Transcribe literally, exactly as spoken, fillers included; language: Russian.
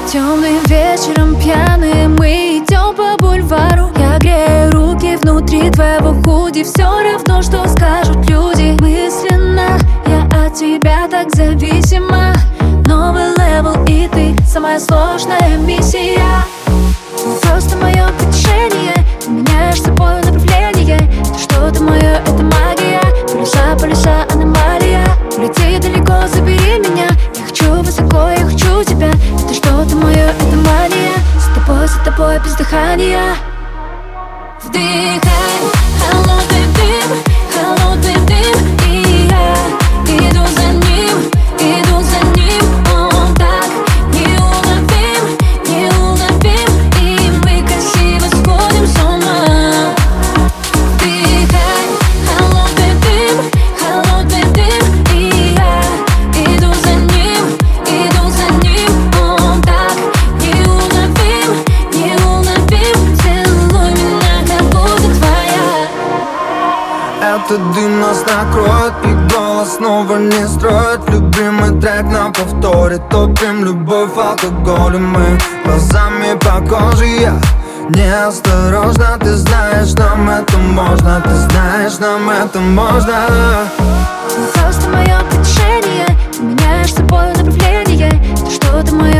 Темным вечером пьяные мы идем по бульвару. Я грею руки внутри твоего худи. Все равно, что скажут люди. Мысленно я от тебя так зависима. Новый левел и ты самая сложная миссия. Просто мое притяжение, ты меняешь собой направление. Это что-то мое, это магия. Полюса, полюса, аномалия. Улети далеко, забери меня. Я хочу высоко, я хочу тебя. Это что-то мое, это мания. За тобой, за тобой, без дыхания. Вдыхай холодный дым, холодный дым. И я иду за ним, иду за ним. Он так неуловим, неуловим. И мы красиво сходим с ума. Вдыхай холодный дым, холодный дым. И я иду за ним, иду за ним. Он так неуловим, неуловим. Целуй меня, как будто твоя. Этот дым нас накроет, и голос снова не строит. Любимый трек на повторе, топим любовь алкоголем. Мы глазами по коже, я неосторожно. Ты знаешь, нам это можно, ты знаешь, нам это можно. Просто мое притяжение, ты меняешь собой направление. Это что-то мое.